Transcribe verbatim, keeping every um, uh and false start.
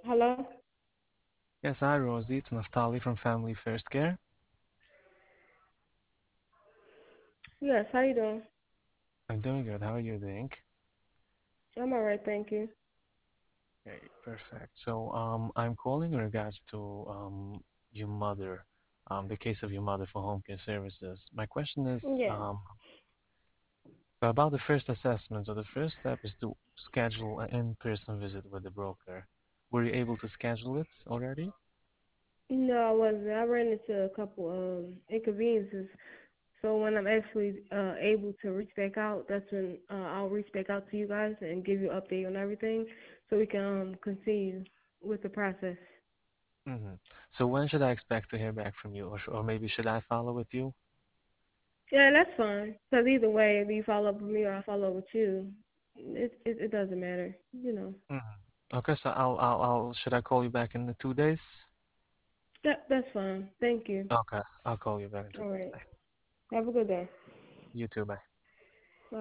Hello? Yes, hi Rosie, it's Naftali from Family First Care. Yes, how you doing? I'm doing good. How are you doing? I'm alright, thank you. Okay, perfect. So, um, I'm calling in regards to um your mother, um, the case of your mother for home care services. My question is, Yeah. um, about the first assessment. So the first step is to schedule an in-person visit with the broker. Were you able to schedule it already? No, I wasn't. I ran into a couple um inconveniences. So when I'm actually uh able to reach back out, that's when uh, I'll reach back out to you guys and give you an update on everything so we can um continue with the process. Mm-hmm. So when should I expect to hear back from you, or sh or maybe should I follow with you? Yeah, that's fine. Because either way, if you follow up with me or I follow up with you, it it, it doesn't matter, you know. Mm-hmm. Okay, so I'll, I'll, I'll, should I call you back in the two days? That that's fine. Thank you. Okay, I'll call you back in two All days. right. Bye. Have a good day. You too, bye.